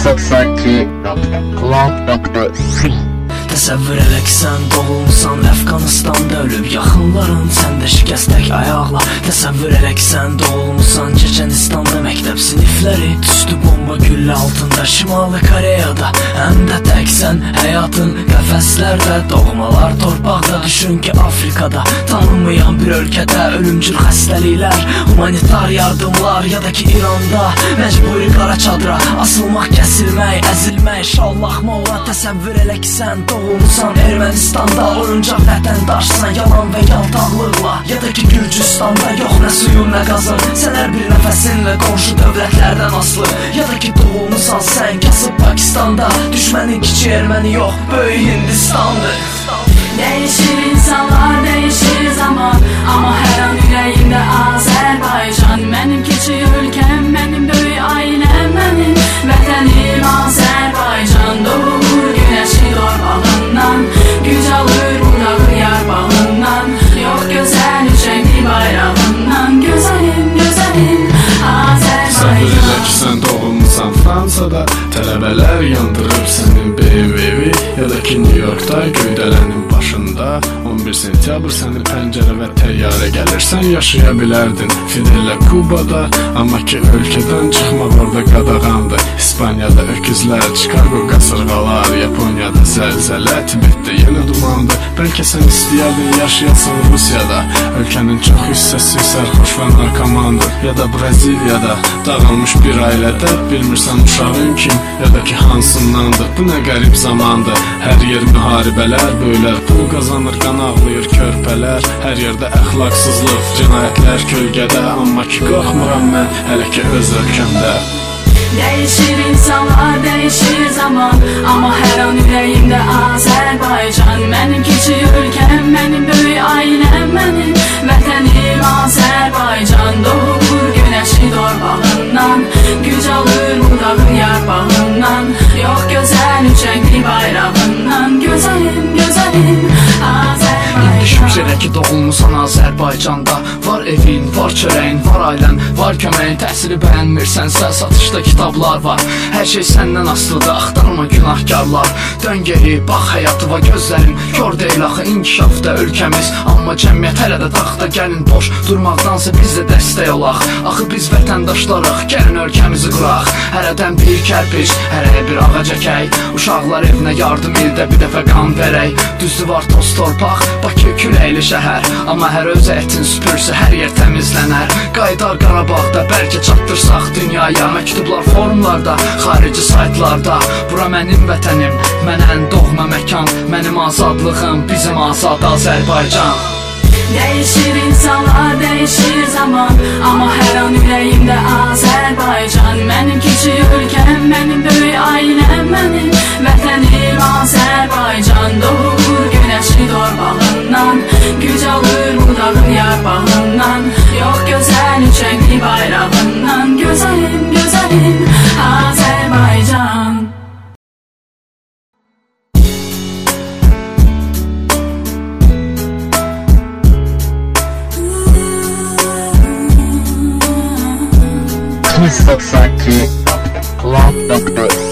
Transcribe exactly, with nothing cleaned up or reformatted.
seksen iki Club nokta com. Təsəvvür elə ki, sən doğulmusan Əfqanistanda, ölüb yaxınların səndə şikəst tək ayaqla. Təsəvvür elə ki, sən doğulmusan Çeçenistanda, məktəb sinifləri düşdü bomba güllə altında. Şimali Koreyada həm də təksən, həyatın qəfəslərdə, doğmalar torpaqda. Düşün ki, Afrikada tanınmayan bir ölkədə ölümcül xəstəliklər, humanitar yardımlar, ya da ki İranda məcburi qara çadıra asılmaq, kəsilmək, əzilmək, şallahma ola. Təsəvvür elə ki, sən doğulmusan Ermənistanda, oyuncaq vətəndaşsan yalan və yaltaqlıqla, ya da ki Gürcüstanda yox nə suyun nə qazın, sən hər bir nəfəsinlə qonşu dövlətlərdən asılı, ya da ki doğulmusan sən kasıb Pakistanda, düşmənin kiçik erməni yox, böyük Hindistandır. Değişir insanlar, değişir zaman, ama her an yüreğimde Azerbaycan. Benim küçük ülkem, benim büyük ailem, benim vətənim Azerbaycan. Doğur güneşi torpağından, güc alır budağı yar bağından. Yok güzel üçenli bayrağından, güzelim güzelim Azerbaycan. Səbir elə ki, sən doğulmusan Fransada, tələbələr yandırır sənin B M W-i, ya da ki New Yorkda göydələnin başında. on bir sentyabr səni pəncərə və təyyarə gəlir, sən yaşaya bilərdin Fidellə Kubada, amma ki ölkədən çıxmaq orada qadağandır. İspaniyada öküzlər, Chicago qasırğalar, Yaponiyada zəlzələ, Tibetdə yenə dumandır. Bəlkə sən istəyərdin yaşayasan Rusiyada, ölkənin çox hissəsi sərxoş və narkomandır. Ya da Braziliyada dağılmış bir ailədə, bilmirsən uşağın kim, ya da ki hansındandır. Bu nə qərib zamandır, hər yer müharibələr, böylər pul qazanır, qan ağlayır körpələr. Hər yerdə əxlaqsızlıq, cinayətlər kölgədə, amma ki qorxmuram mən hələ ki öz ölkəmdə. Değişir insanlar, değişir zaman, ama her an yüreğimde Azerbaycan. Benim küçük ülkem, benim büyük ailem, benim vətənim Azerbaycan. Doğur güneşi torpağından, güc alır budağı yar bağından. Yok güzel üçenli bayrağından, güzelim güzelim Azerbaycan. Şükür elə ki doğulmusan Azərbaycanda, var evin, var çörəyin, var ailən, var köməyin. Təhsili bəyənmirsənsə satışda kitablar var, hər şey səndən asılıdır, axtarma günahkarlar. Dön geri, bax həyatıva gözlərin kör deyil axı, inkişafda ölkəmiz, amma cəmiyyət hələ də taxta. Gəlin boş durmaqdansa biz də dəstək olaq, axı biz vətəndaşlarıq, gəlin ölkəmizi quraq. Hərədən bir kərpic, hərəyə bir ağac əkək, uşaqlar evinə yardım ildə bir dəfə qan verək. Düzdü var toz torpaq, Bakı küləkli şəhər, amma hər öz ətin süpürsə hər yer təmizlənər. Qaydar Qarabağda bəlkə çatdırsaq dünyaya, məktublar forumlarda, xarici saytlarda. Bura mənim vətənim, mənən doğma məkan, mənim azadlığım, bizim azad Azərbaycan. Değişir insanlar, değişir zaman, ama her an yüreğimde Azerbaycan. Benim küçük ülkem, benim büyük ailem, benim vətənim Azerbaycan. Doğur güneşi torpağından, güc alır budağı yar bağından. Yok güzel üçenli bayrağından, güzelim güzelim Azerbaycan. seksen iki Club nokta com.